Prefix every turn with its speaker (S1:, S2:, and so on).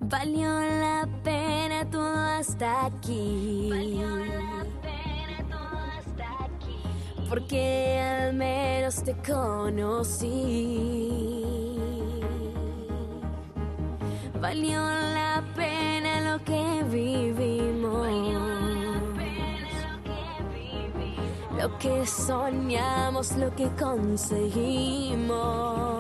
S1: Valió la pena todo hasta aquí.
S2: Valió la pena todo hasta aquí.
S1: Porque al menos te conocí. Valió la pena lo que vivimos. Lo que soñamos, lo que conseguimos.